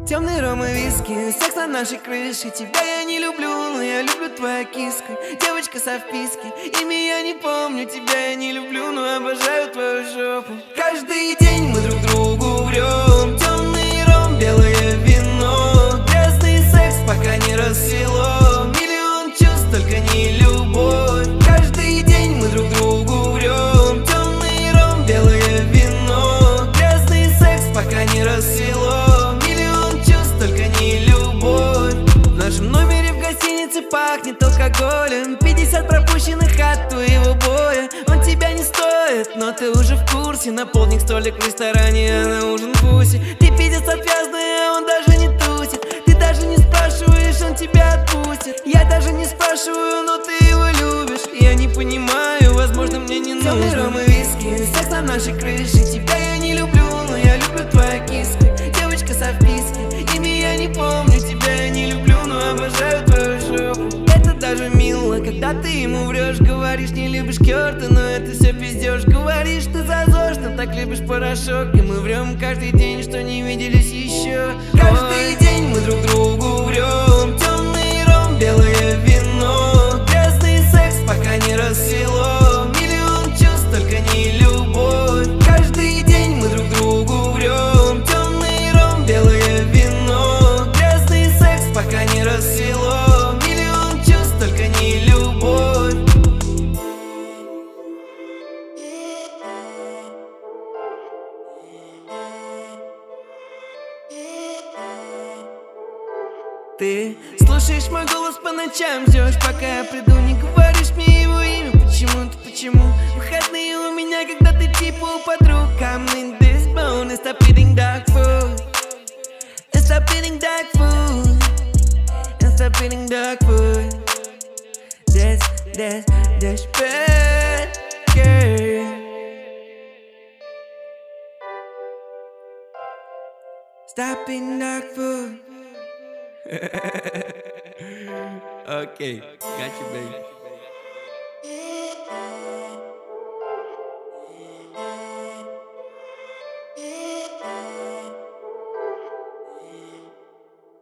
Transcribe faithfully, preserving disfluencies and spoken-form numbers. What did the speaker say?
Темный ром и виски, секс на нашей крыше. Тебя я не люблю, но я люблю твоя киска. Девочка со вписки, имя я не помню. Тебя я не люблю, но обожаю твою жопу. Каждый день мы друг другу врем. Темный ром, белое вино. Грязный секс, пока не рассвело. Миллион чувств, только не любовь. Каждый день мы друг другу врем. Темный ром, белое вино. Грязный секс, пока не рассвело. В нашем номере в гостинице пахнет алкоголем. Пятьдесят пропущенных от твоего боя. Он тебя не стоит, но ты уже в курсе. Наполни столик в ресторане, а на ужин пуси. Ты пиздец отвязный, а он даже не тусит. Ты даже не спрашиваешь, он тебя отпустит. Я даже не спрашиваю, но ты его любишь. Я не понимаю, возможно, мне не нужно. Темный ром и виски, секс на нашей крыше. Тебя я не люблю, но я люблю твоя киска. Девочка со вписки, имя я не помню. Тебя я не люблю, но обожаю твою жопу. Это даже мило, когда ты ему врешь. Говоришь, не любишь Кёрта, но это все пиздешь. Говоришь, ты зазорно, так любишь порошок. И мы врем каждый день, что не виделись еще. Каждый день мы друг другу врем. Темный ром, белое вино. Грязный секс, пока не рассвело. Миллион чувств, только не любовь. Каждый день мы друг другу врем. Темный ром, белое вино. Грязный секс, пока не рассвело. Миллион чувств, только не любовь. Ты слушаешь мой голос по ночам, ждешь, пока я приду, не говоришь мне его имя. Почему-то, почему? Выходные у меня, когда ты типа у подруг. I'm in this bone, and stop eating dog food. And stop eating dog food. And stop eating dog food. That's, that's, that's bad, girl. Stop eating dog food. Okay, got you, baby.